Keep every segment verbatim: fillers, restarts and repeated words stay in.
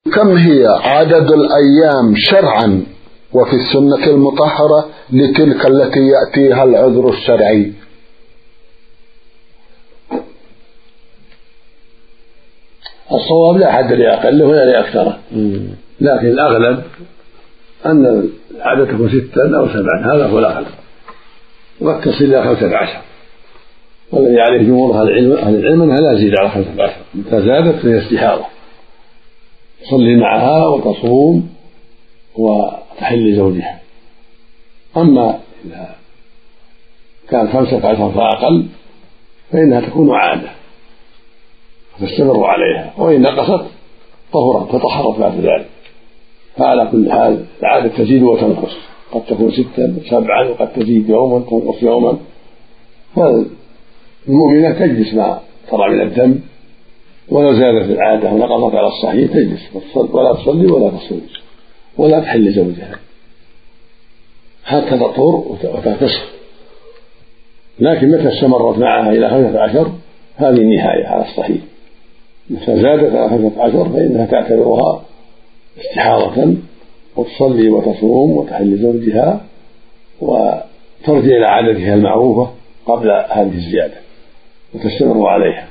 كم هي عدد الأيام شرعا وفي السنة المطهرة لتلك التي يأتيها العذر الشرعي؟ الصواب لا حد لأقله ولا لأكثره، لكن الأغلب أن العادة تكون ستا أو سبعا، هذا هو الأغلب، وقد تصل إلى خمسة عشر، والذي عليه جمهور أهل العلم أهل العلم أنها لا تزيد على خمسة عشر، متى زادت فهي استحاضة تصلي معها وتصوم وتحل زوجها. أما إذا كان خمسة عشر فأقل فإنها تكون عادة فتستمر عليها، وإن نقصت طهرت تطهرت بعد ذلك. فعلى كل حال العادة تزيد وتنقص، قد تكون ستا سبعا وقد تزيد يوما تنقص يوما. فالمؤمنة تجلس ما ترى من الدم، ولو زادت العادة ونقصت على الصحيح تجلس ولا تصلي ولا تصوم ولا تحل زوجها حتى تطهر وتغتسل. لكن متى استمرت معها إلى خمسة عشر هذه النهاية على الصحيح. متى زادت على خمسة عشر فإنها تعتبرها استحاضة وتصلي وتصوم وتحل زوجها وترجع إلى عادتها المعروفة قبل هذه الزيادة وتستمر عليها،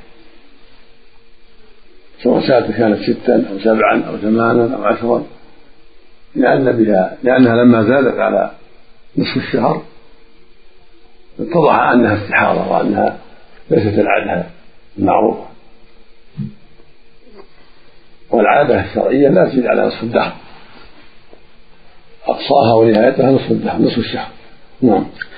سواء ساعة كانت ستا أو سبعا أو ثمانا أو عشرا، لأن بها لأنها لما زادت على نصف الشهر اتضح أنها استحاضة وأنها ليست العادة المعروفة. والعادة الشرعية لا تزيد على نصف الدهر، أقصاها ونهايتها نصف الدهر نصف الشهر. نعم.